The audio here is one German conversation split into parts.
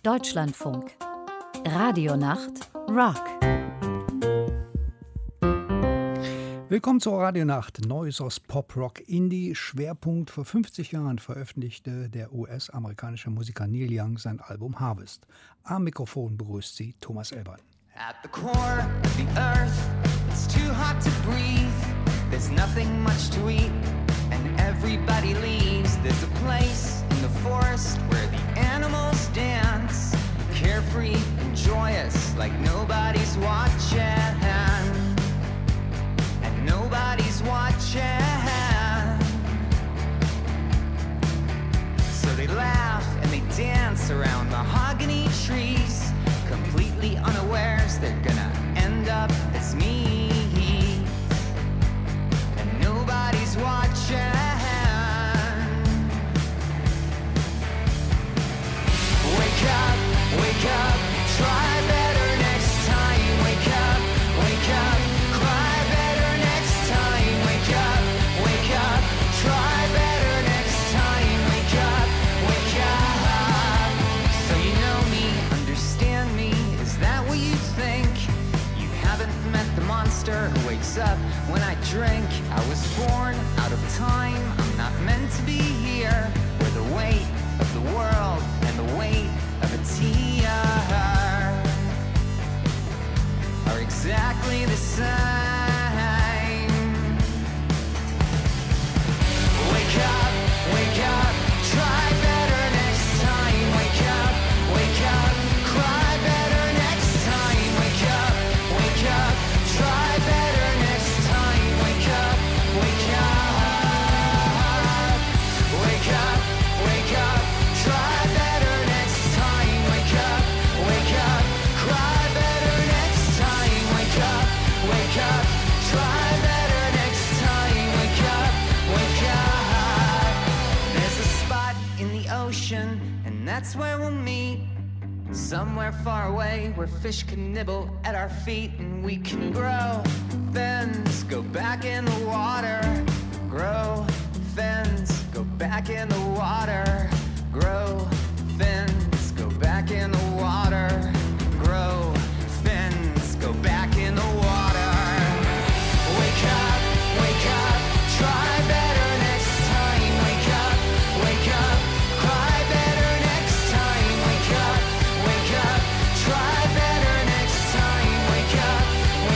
Deutschlandfunk. Radionacht Rock. Willkommen zur Radionacht. Neues aus Pop, Rock, Indie. Schwerpunkt: vor 50 Jahren veröffentlichte der US-amerikanische Musiker Neil Young sein Album Harvest. Am Mikrofon begrüßt sie Thomas Elbern. At the core of the earth, it's too hot to breathe. There's nothing much to eat, and everybody leaves. There's a place in the forest where the animals dance, carefree and joyous, like nobody's watching. And nobody's watching. So they laugh and they dance around mahogany trees, completely unawares they're gonna end up as me. And nobody's watching. Wake up, try better next time. Wake up, cry better next time. Wake up, try better next time. Wake up. So you know me, understand me, is that what you think? You haven't met the monster who wakes up when I drink. I was born out of time, I'm not meant to be here, where the weight of the world and the weight of a tear are exactly the same. Wake up, try better next time. Wake up, cry better next time. Wake up, try better next time. Wake up, try better next time. Wake up, cry better next time. Wake up, try better next time. Wake up. There's a spot in the ocean, and that's where we'll meet. Somewhere far away where fish can nibble at our feet, and we can grow fins, go back in the water. Grow fins, go back in the water. Grow fins, go back in the water. Grow fins, go back in the water. Wake up, try better next time. Wake up, cry better next time. Wake up, try better next time. Wake up,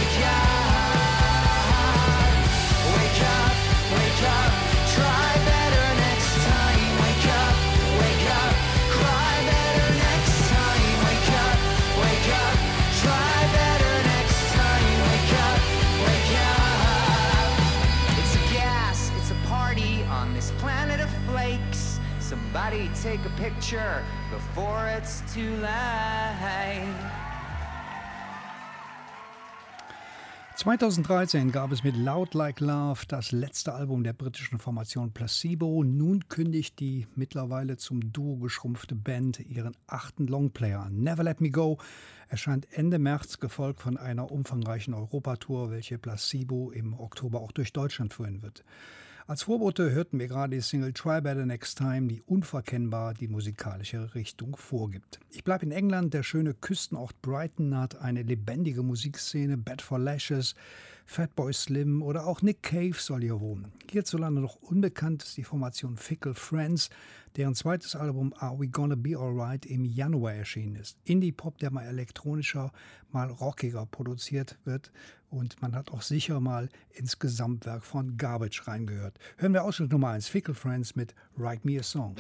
try better next time. Wake up, cry better next time. Wake up, try better next time. Wake up. It's a gas, it's a party on this planet of flakes. Somebody take a picture before it's too late. 2013 gab es mit Loud Like Love das letzte Album der britischen Formation Placebo. Nun kündigt die mittlerweile zum Duo geschrumpfte Band ihren 8. Longplayer an. Never Let Me Go erscheint Ende März, gefolgt von einer umfangreichen Europatour, welche Placebo im Oktober auch durch Deutschland führen wird. Als Vorbote hörten wir gerade die Single Try Better Next Time, die unverkennbar die musikalische Richtung vorgibt. Ich bleibe in England. Der schöne Küstenort Brighton hat eine lebendige Musikszene. Bad for Lashes, Fatboy Slim oder auch Nick Cave soll hier wohnen. Hierzulande noch unbekannt ist die Formation Fickle Friends, deren zweites Album Are We Gonna Be Alright im Januar erschienen ist. Indie-Pop, der mal elektronischer, mal rockiger produziert wird. Und man hat auch sicher mal ins Gesamtwerk von Garbage reingehört. Hören wir Ausschnitt Nummer 1, Fickle Friends mit Write Me a Song.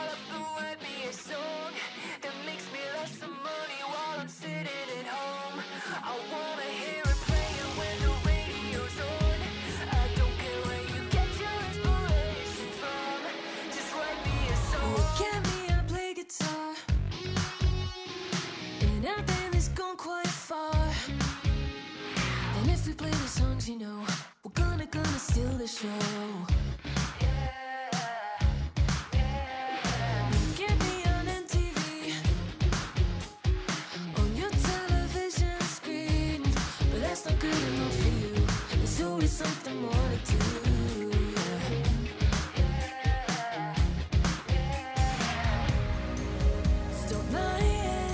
You know, we're gonna steal the show. You get me on MTV, on your television screen, but that's not good enough for you. There's always something more to do. Stop lying.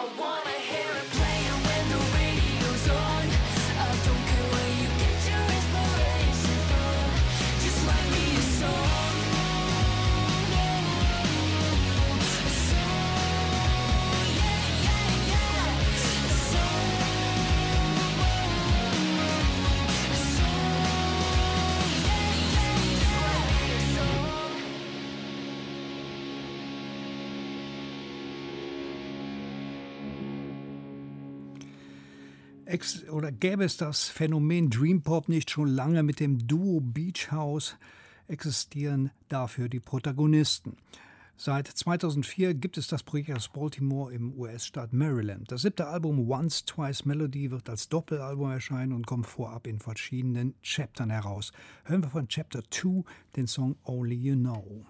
wanna hear it playing when the radio's on. I don't care where you get your inspiration from. Just write me a song. A song, yeah, yeah, yeah. A song. A song, yeah, yeah, yeah. A song. Oder gäbe es das Phänomen Dream Pop nicht schon lange mit dem Duo Beach House, existieren dafür die Protagonisten. Seit 2004 gibt es das Projekt aus Baltimore im US-Staat Maryland. Das 7. Album Once, Twice Melody wird als Doppelalbum erscheinen und kommt vorab in verschiedenen Chaptern heraus. Hören wir von Chapter 2 den Song Only You Know.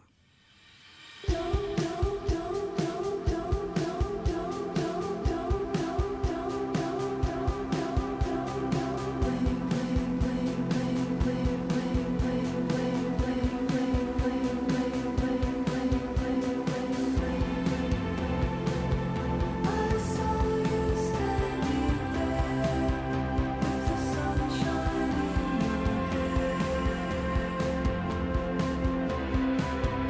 I saw you standing there with the sunshine in your hair.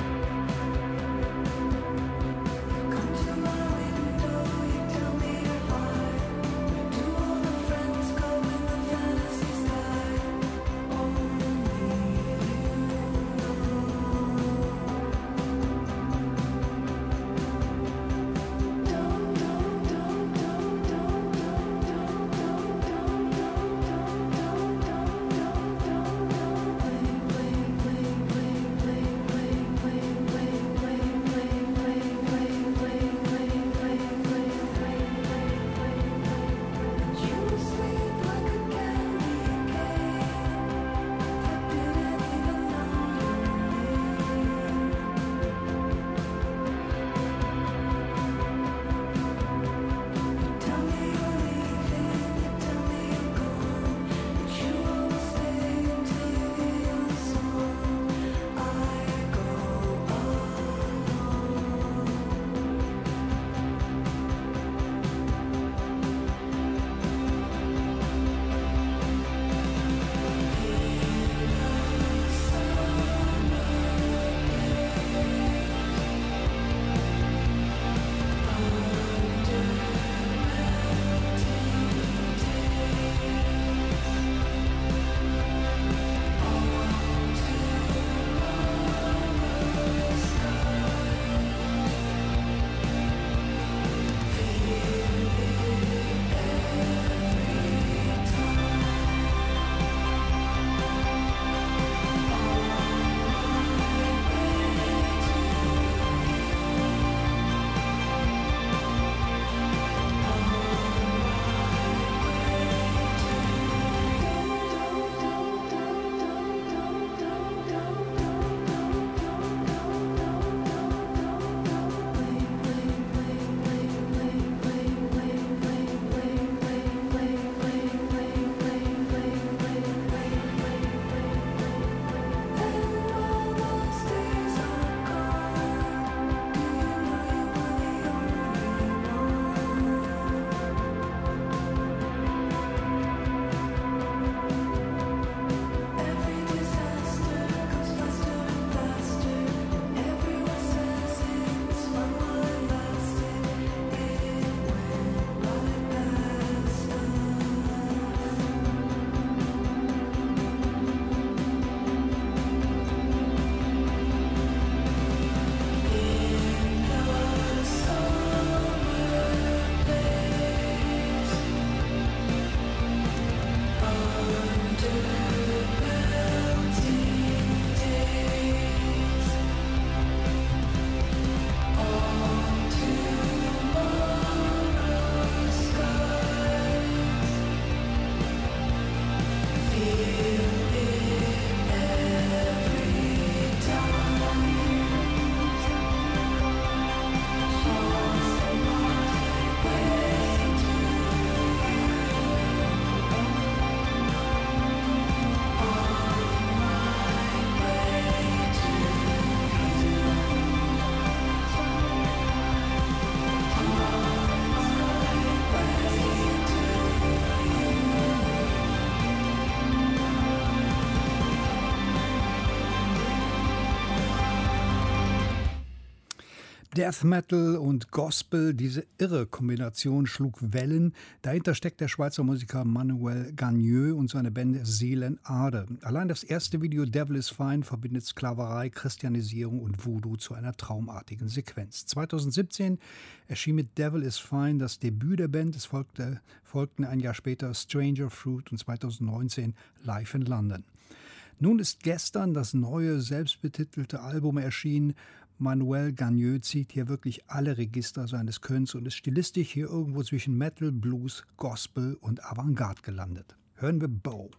Death Metal und Gospel, diese irre Kombination schlug Wellen. Dahinter steckt der Schweizer Musiker Manuel Gagneux und seine Band Seelenade. Allein das erste Video Devil is Fine verbindet Sklaverei, Christianisierung und Voodoo zu einer traumartigen Sequenz. 2017 erschien mit Devil is Fine das Debüt der Band. Es folgten ein Jahr später Stranger Fruit und 2019 Live in London. Nun ist gestern das neue, selbstbetitelte Album erschienen. Manuel Gagneux zieht hier wirklich alle Register seines Könnens und ist stilistisch hier irgendwo zwischen Metal, Blues, Gospel und Avantgarde gelandet. Hören wir Bow.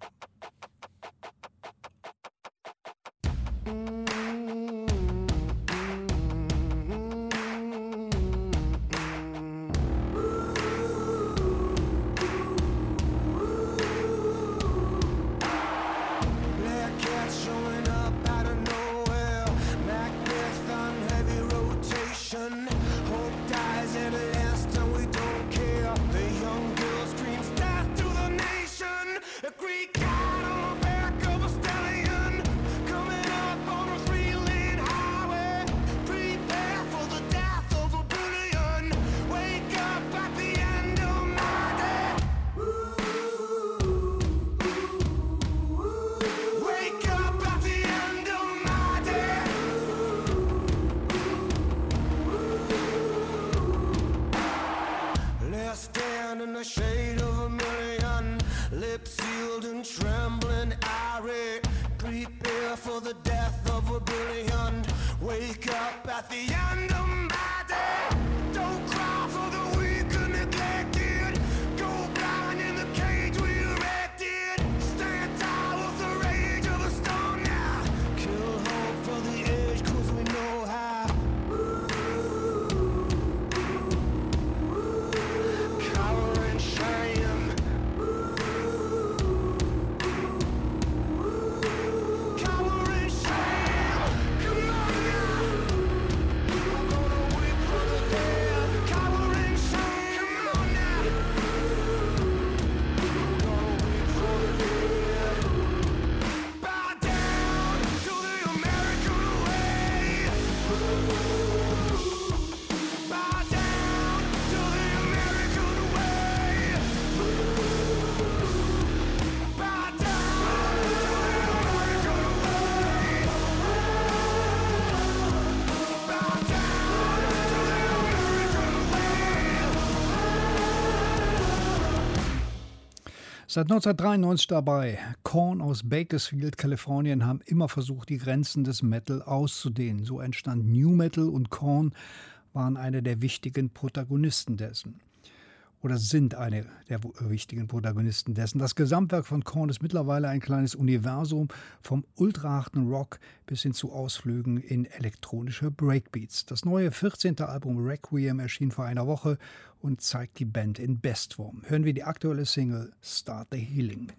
Seit 1993 dabei. Korn aus Bakersfield, Kalifornien, haben immer versucht, die Grenzen des Metal auszudehnen. So entstand New Metal und Korn waren eine der wichtigen Protagonisten dessen. Oder sind eine der wichtigen Protagonisten dessen. Das Gesamtwerk von Korn ist mittlerweile ein kleines Universum, vom ultraharten Rock bis hin zu Ausflügen in elektronische Breakbeats. Das neue 14. Album Requiem erschien vor einer Woche und zeigt die Band in Bestform. Hören wir die aktuelle Single Start the Healing.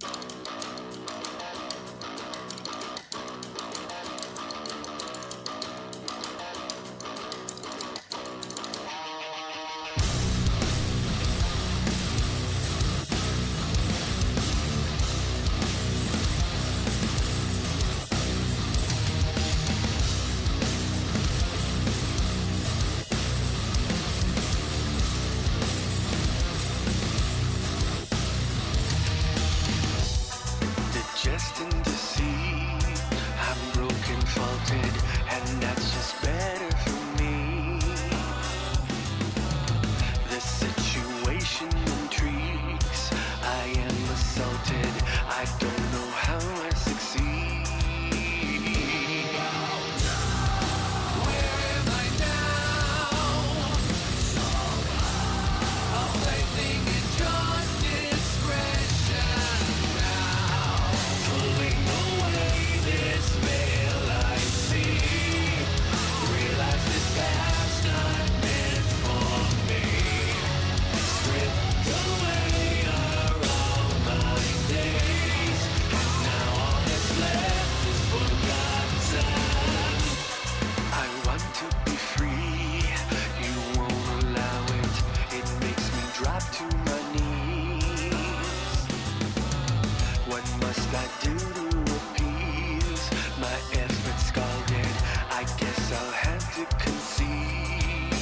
I guess I'll have to concede.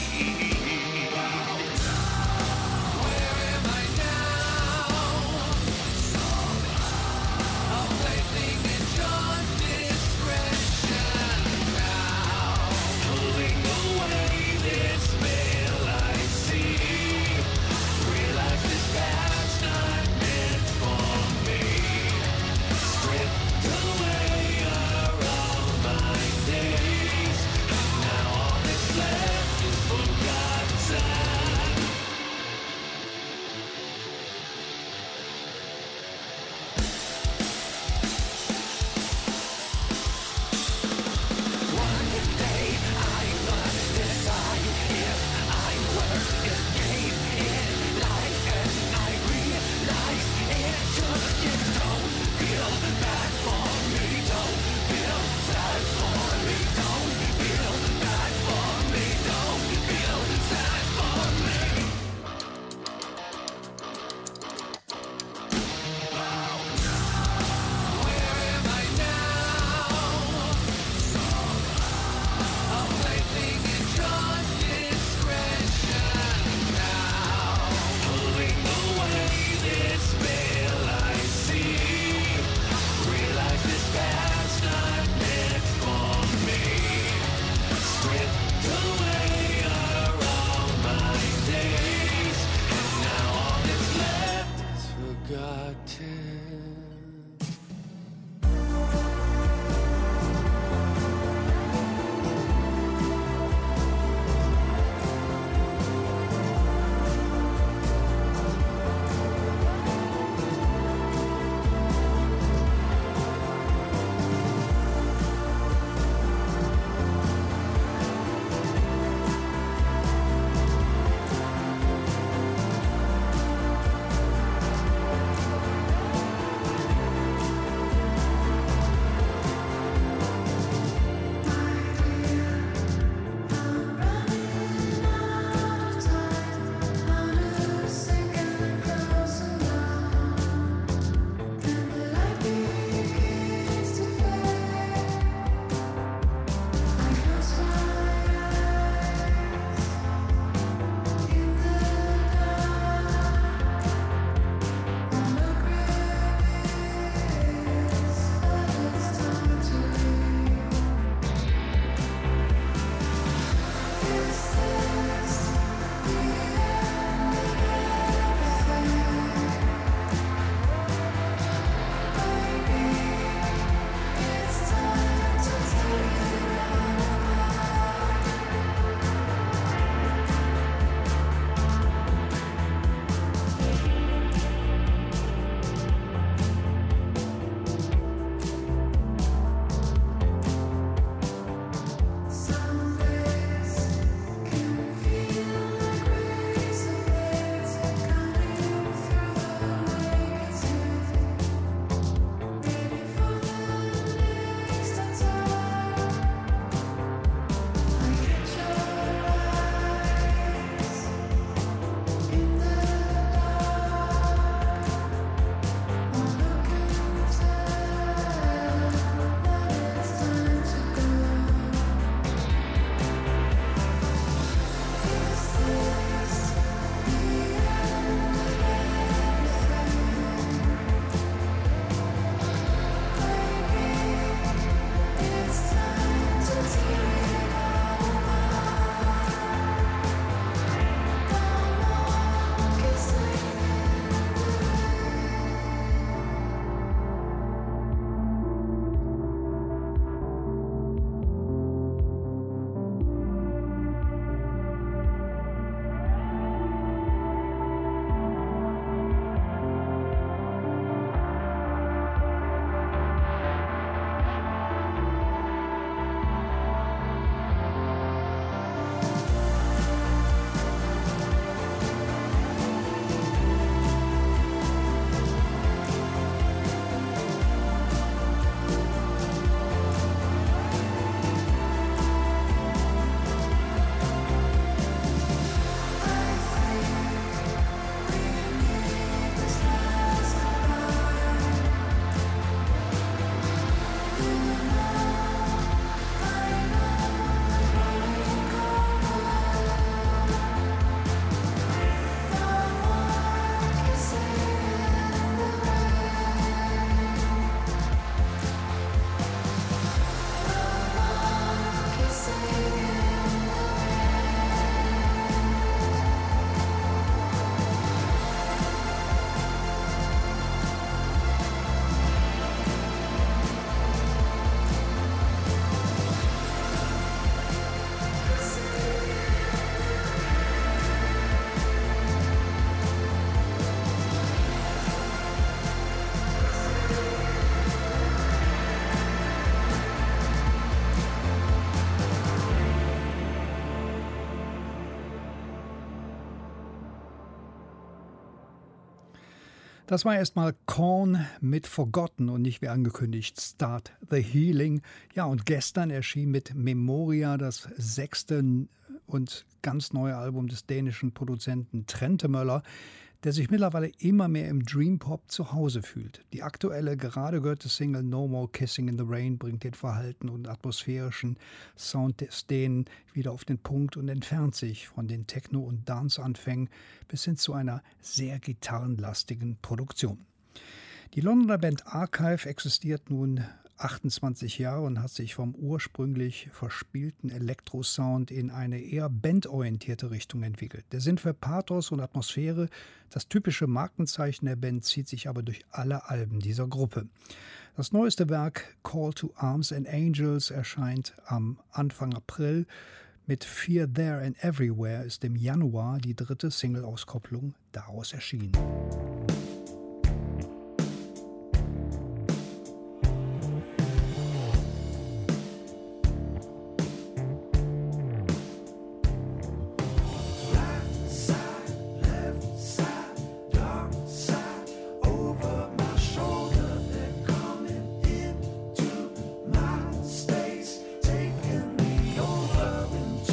Das war erstmal Korn mit Forgotten und nicht wie angekündigt Start the Healing. Ja, und gestern erschien mit Memoria das 6. und ganz neue Album des dänischen Produzenten Trentemøller, der sich mittlerweile immer mehr im Dream-Pop zu Hause fühlt. Die aktuelle, gerade gehörte Single No More Kissing in the Rain bringt den verhaltenen und atmosphärischen Sound des Dänen wieder auf den Punkt und entfernt sich von den Techno- und Dance-Anfängen bis hin zu einer sehr gitarrenlastigen Produktion. Die Londoner Band Archive existiert nun 28 Jahre und hat sich vom ursprünglich verspielten Elektrosound in eine eher bandorientierte Richtung entwickelt. Der Sinn für Pathos und Atmosphäre, das typische Markenzeichen der Band, zieht sich aber durch alle Alben dieser Gruppe. Das neueste Werk Call to Arms and Angels erscheint am Anfang April. Mit Fear There and Everywhere ist im Januar die 3. Single-Auskopplung daraus erschienen.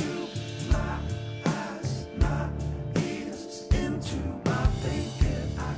Into my thinking, I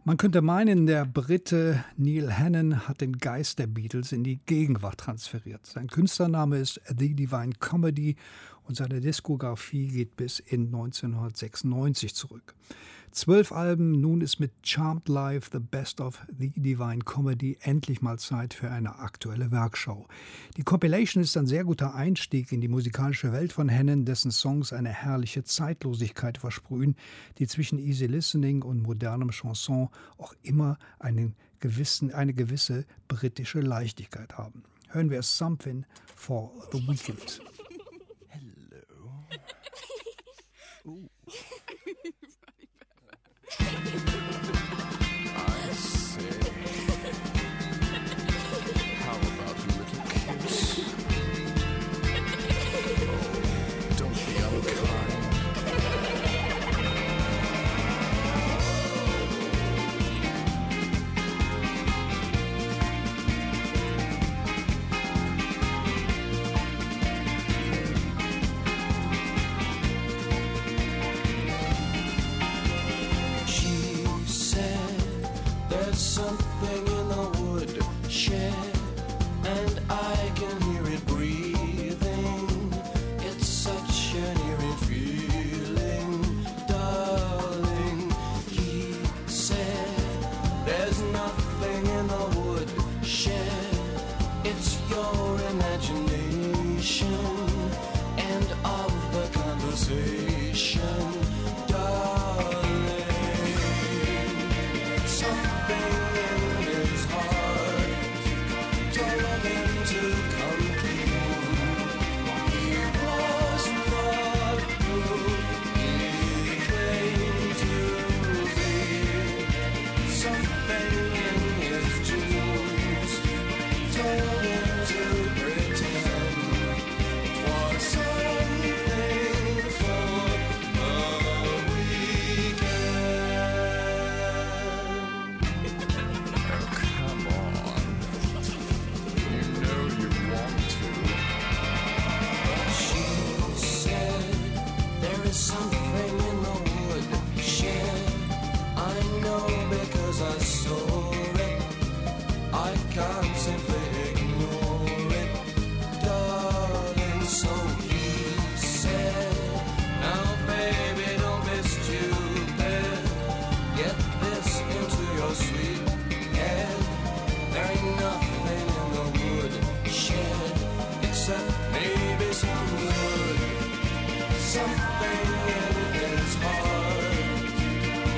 Man könnte meinen, der Brite Neil Hannon hat den Geist der Beatles in die Gegenwart transferiert. Sein Künstlername ist The Divine Comedy und seine Diskografie geht bis in 1996 zurück. 12 Alben, nun ist mit Charmed Live The Best of The Divine Comedy endlich mal Zeit für eine aktuelle Werkschau. Die Compilation ist ein sehr guter Einstieg in die musikalische Welt von Hannon, dessen Songs eine herrliche Zeitlosigkeit versprühen, die zwischen Easy Listening und modernem Chanson auch immer eine gewisse britische Leichtigkeit haben. Hören wir Something for the Weekend. I say, how about a little kiss? Oh, don't be unkind. Something in the woodshed, and I can hear it breathing. It's such an eerie feeling, darling. He said, there's nothing in the woodshed. It's your imagination and of the conversation, darling. Something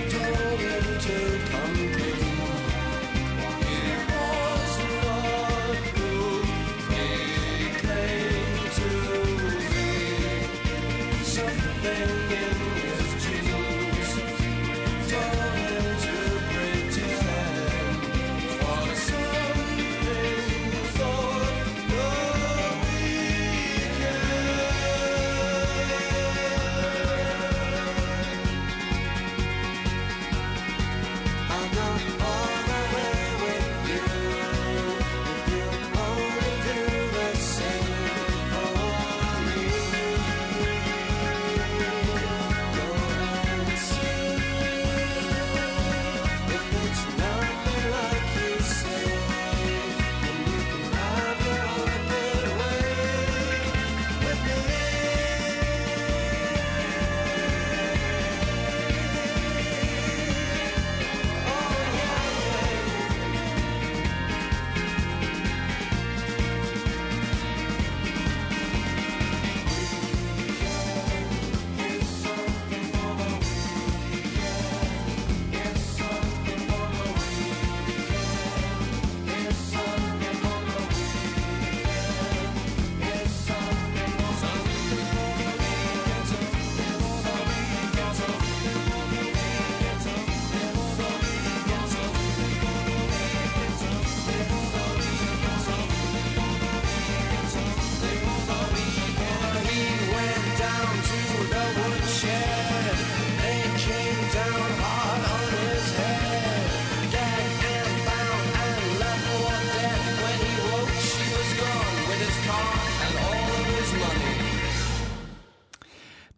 to come clean. It was not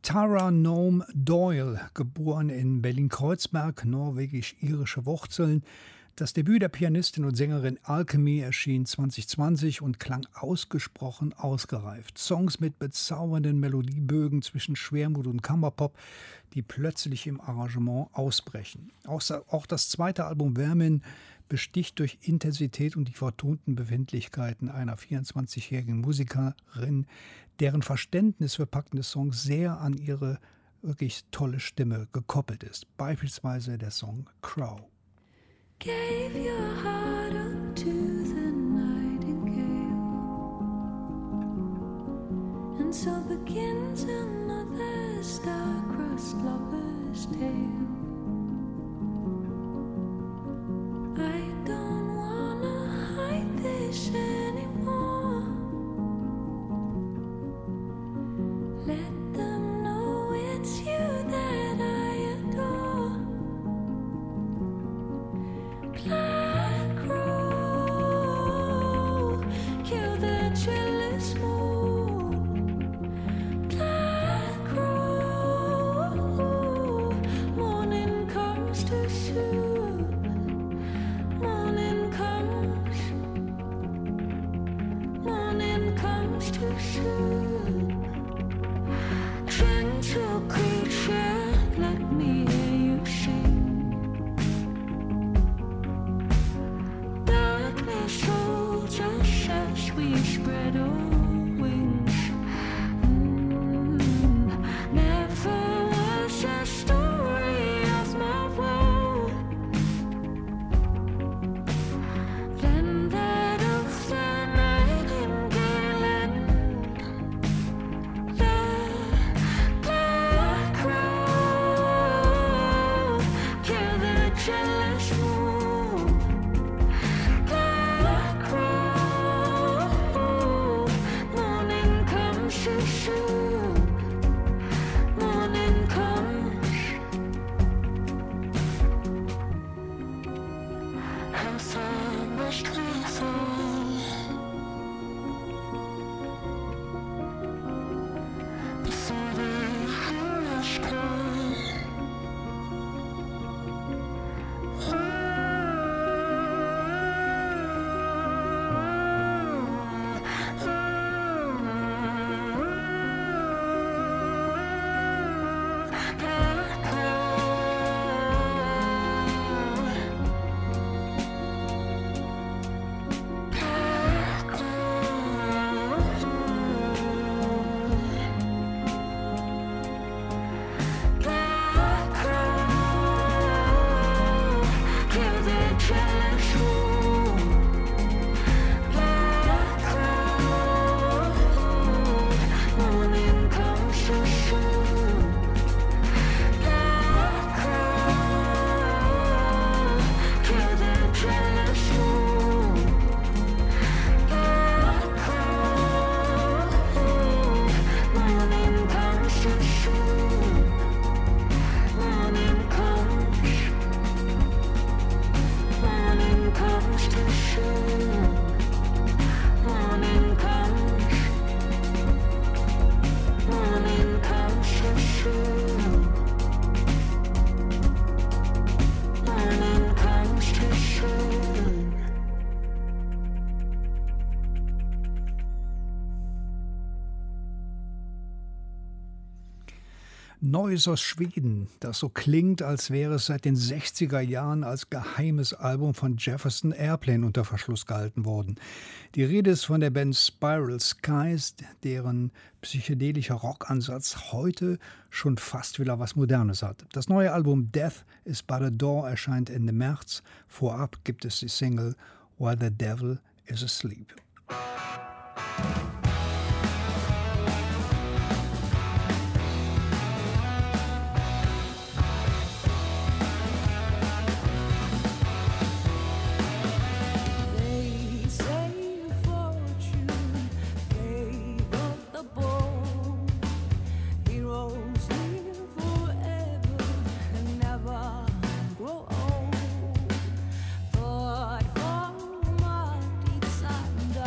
Tara Noam Doyle, geboren in Berlin-Kreuzberg, norwegisch-irische Wurzeln. Das Debüt der Pianistin und Sängerin Alchemy erschien 2020 und klang ausgesprochen ausgereift. Songs mit bezaubernden Melodiebögen zwischen Schwermut und Kammerpop, die plötzlich im Arrangement ausbrechen. Auch das zweite Album Vermin besticht durch Intensität und die vertonten Befindlichkeiten einer 24-jährigen Musikerin, deren Verständnis für packende Songs sehr an ihre wirklich tolle Stimme gekoppelt ist. Beispielsweise der Song Crow. Gave your heart up to the nightingale, and so begins another star-crossed lover's tale. I don't wanna hide this anymore. Let them know it's you that I adore. Black crow, kill the jealous moon. Black crow, morning comes too soon. Morning comes too soon. Gentle creature, let me hear you sing. Darkness holds us as we spread our wings. Never was a story of my woe. Then that of the nightingale and the black crow, kill the jealous moon. Black crow, morning comes too soon. Morning comes. How far must we fall before they hear us call? Black crow, kill the jealous moon. Black crow, morning comes too soon. Black crow, kill the jealous moon. Black crow, morning comes too soon. Morning comes too soon. Morning comes too soon. Morning comes too soon. Neues aus Schweden, das so klingt, als wäre es seit den 60er Jahren als geheimes Album von Jefferson Airplane unter Verschluss gehalten worden. Die Rede ist von der Band Spiral Skies, deren psychedelischer Rockansatz heute schon fast wieder was Modernes hat. Das neue Album Death is But a Door erscheint Ende März. Vorab gibt es die Single While the Devil is Asleep. They say fortune favored the bold. Heroes live forever and never grow old. But from our deep side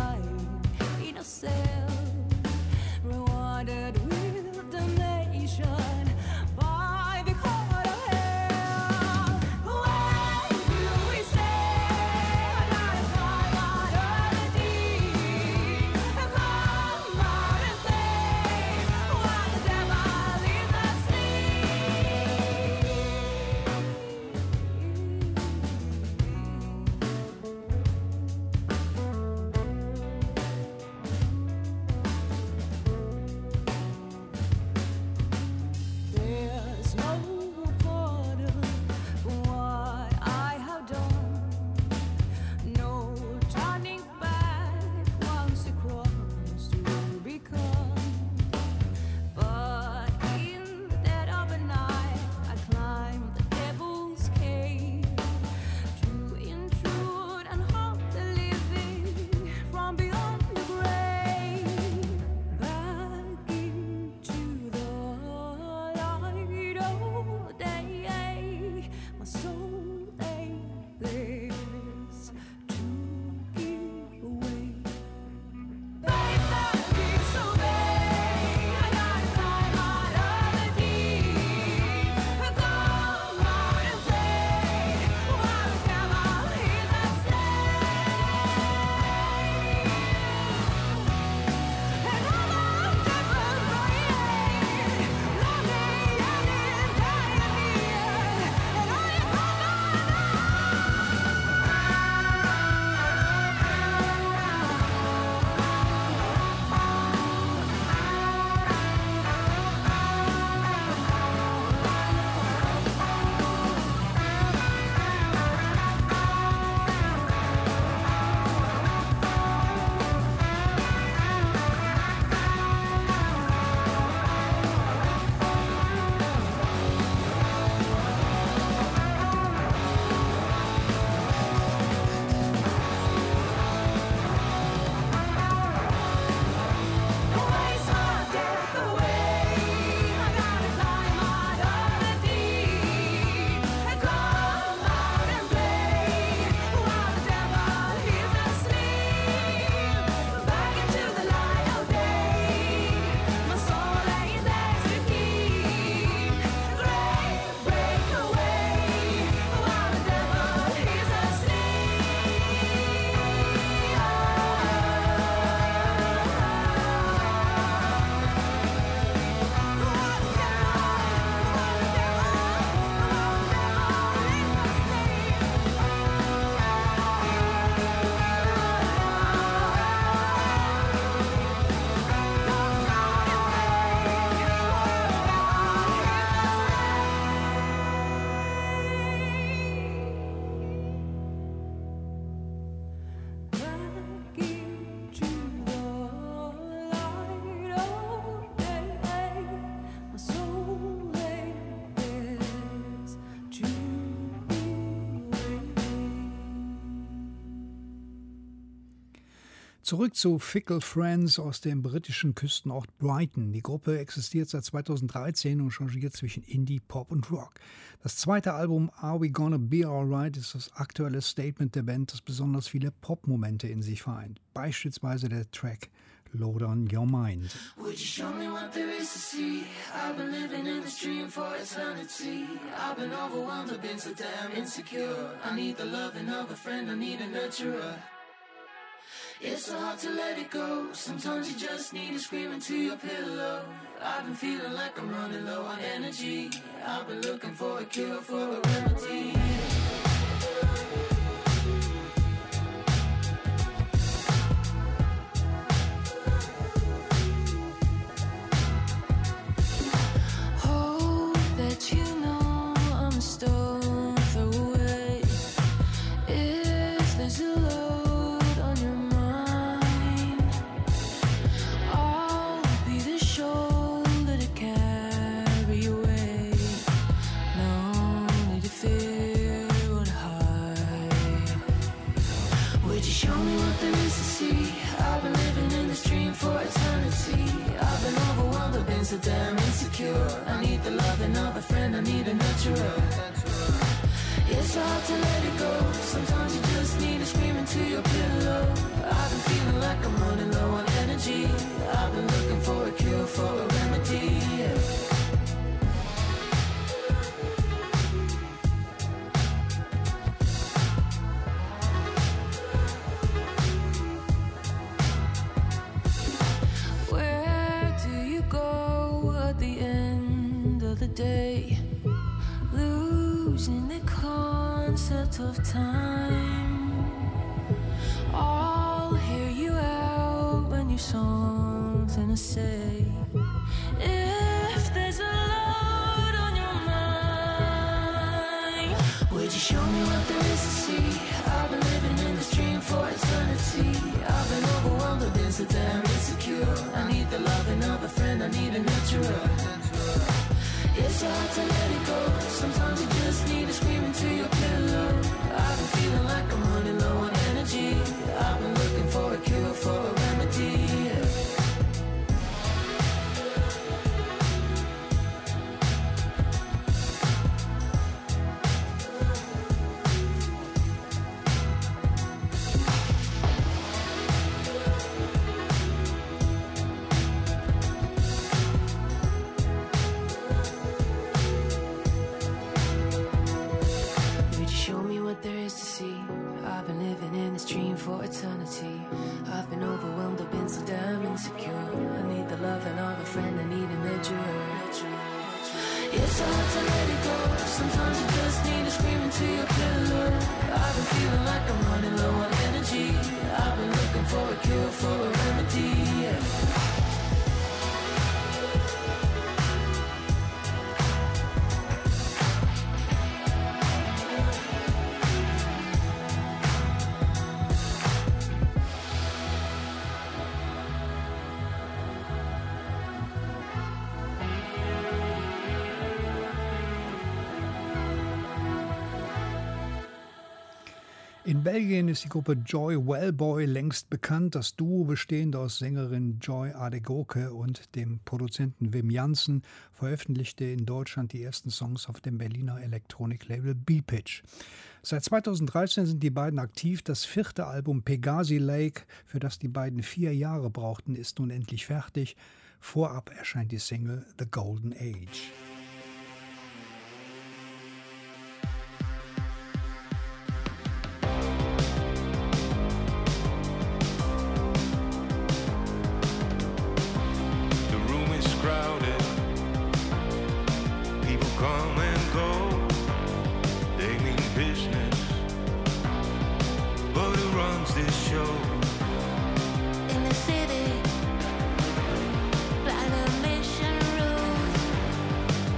Zurück zu Fickle Friends aus dem britischen Küstenort Brighton. Die Gruppe existiert seit 2013 und changiert zwischen Indie, Pop und Rock. Das zweite Album Are We Gonna Be Alright ist das aktuelle Statement der Band, das besonders viele Pop-Momente in sich vereint. Beispielsweise der Track Load on Your Mind. Would you show me what there is to see? I've been living in this dream for eternity. I've been overwhelmed, I've been so damn insecure. I need the loving of a friend, I need a nurturer. It's so hard to let it go. Sometimes you just need to scream into your pillow. I've been feeling like I'm running low on energy. I've been looking for a cure, for a remedy. So damn insecure. I need the loving of a friend, I need a nurturer. It's hard to let it go. Sometimes you just need to scream into your pillow. I've been feeling like I'm running low on energy. I've been looking for a cure, for a remedy. Day, losing the concept of time. I'll hear you out when you've something to say. If there's a load on your mind, would you show me what there is to see? I've been living in this dream for eternity. I've been overwhelmed, I've been so damn insecure. I need the loving of a friend, I need a nurturer. It's hard to let it go. Sometimes you just need to scream into your pillow. I've been feeling like I'm running low on energy. I've been looking for a cure, for a remedy. For eternity, I've been overwhelmed, I've been so damn insecure. I need the loving of a friend, I need a nurturer. It's hard to let it go. Sometimes you just need to scream into your pillow. I've been feeling like I'm running low on energy. I've been looking for a cure, for a remedy. In Belgien ist die Gruppe Joy Wellboy längst bekannt. Das Duo, bestehend aus Sängerin Joy Adegoke und dem Produzenten Wim Jansen, veröffentlichte in Deutschland die ersten Songs auf dem Berliner Elektroniklabel B-Pitch. Seit 2013 sind die beiden aktiv. Das vierte Album Pegasi Lake, für das die beiden 4 Jahre brauchten, ist nun endlich fertig. Vorab erscheint die Single The Golden Age. Come and go, they mean business, but who runs this show? In the city, by the mission rules,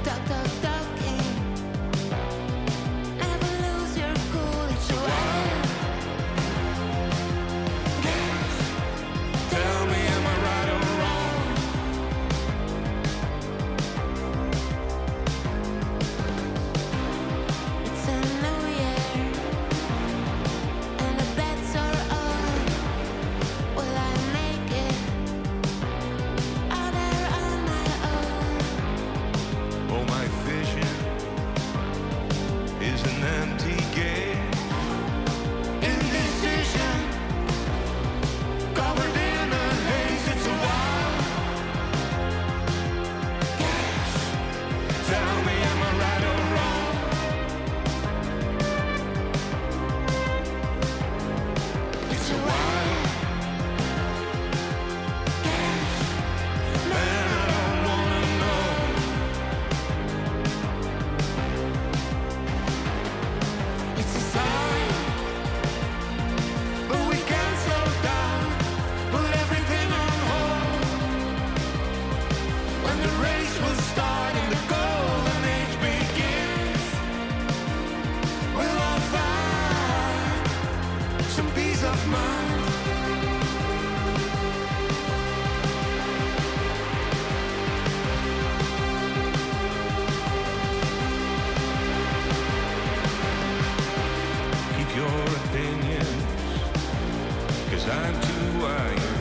too wired.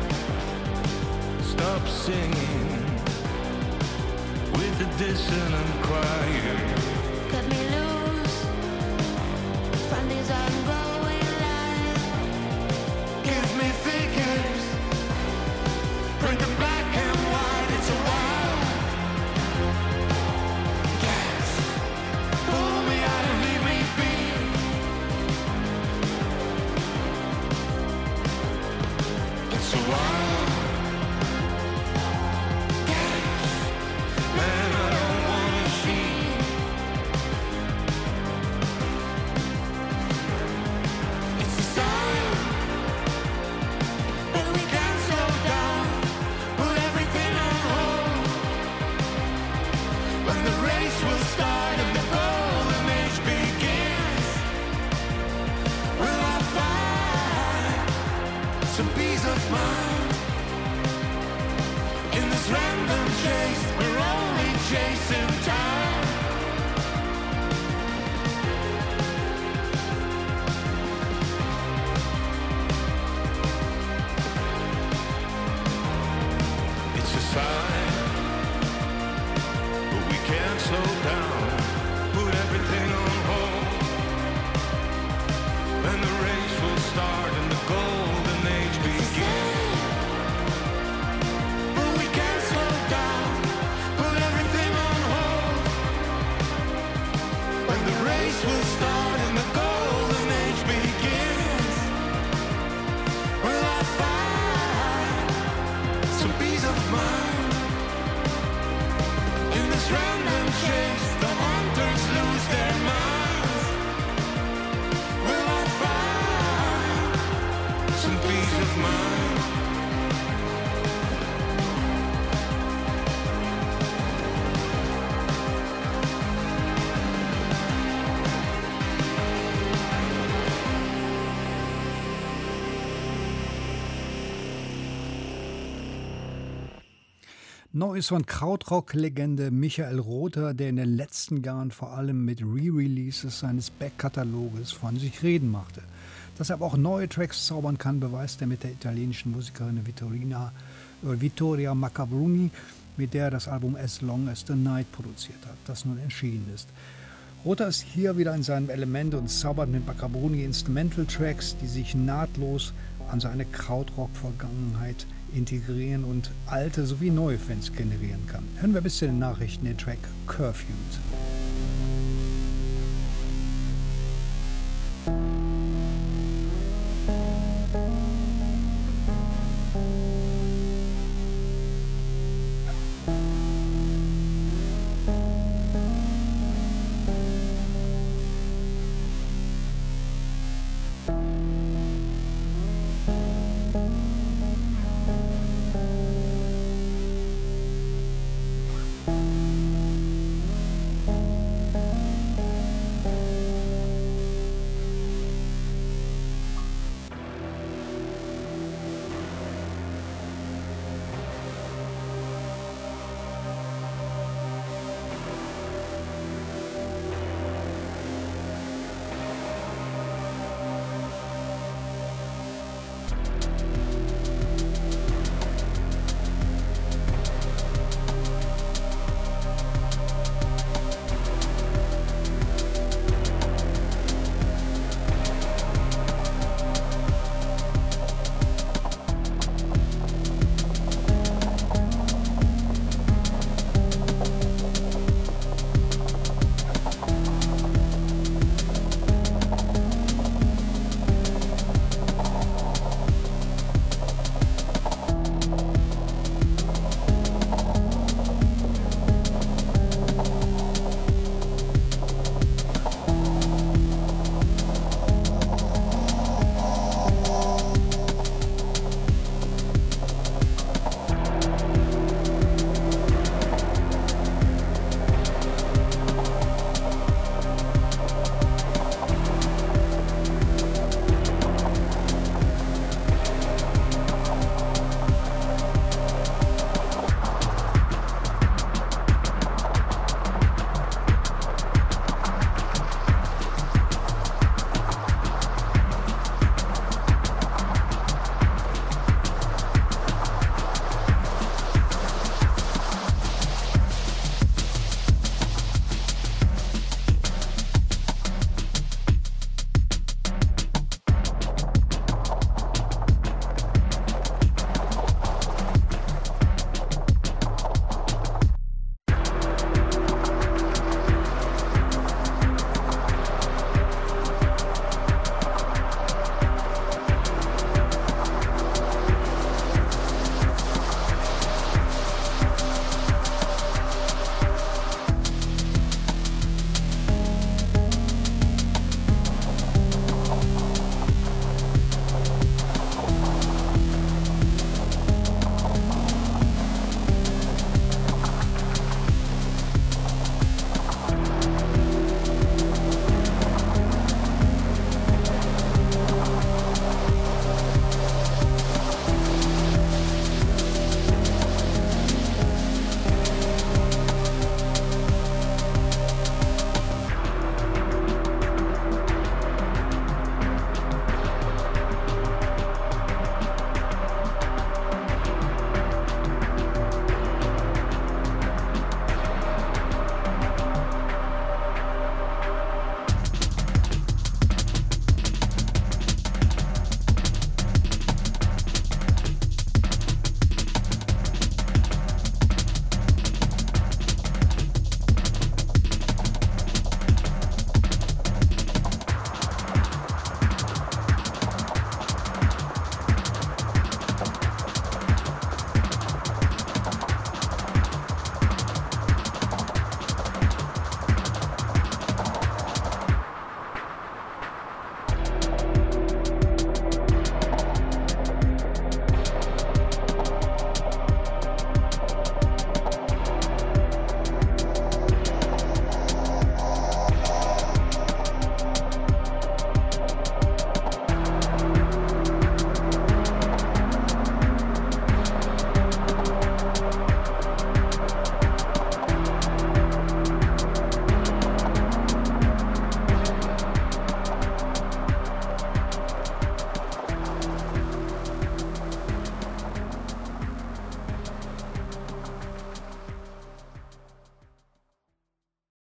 Stop singing with the dissonant choir. Cut me loose from these ongoing lies. Give me figures, print them black and white. It's a wild guess. Pull me out and leave me be. It's a wild guess. Man, I don't wanna see. It's a sign, but we can't slow down. Put everything on hold. When the race will start and the golden age begins, will I find some peace of mind? In this random chase, we're only chasing time. It's a sign, but we can't slow down. Put everything on hold. Then the race will start and the golden age begins. But we can't slow down. Put everything on hold. When the race will start and the golden age begins, will I find some peace of mind? In this random chase, the hunters lose their minds. Will I find some peace of mind? Neu ist von Krautrock-Legende Michael Rother, der in den letzten Jahren vor allem mit Re-Releases seines Backkataloges von sich reden machte. Dass er aber auch neue Tracks zaubern kann, beweist er mit der italienischen Musikerin Vittoria Maccabruni, mit der er das Album As Long as the Night produziert hat, das nun erschienen ist. Rother ist hier wieder in seinem Element und zaubert mit Maccabruni Instrumental-Tracks, die sich nahtlos an seine Krautrock-Vergangenheit integrieren und alte sowie neue Fans generieren kann. Hören wir bis zu den Nachrichten den Track Curfewed.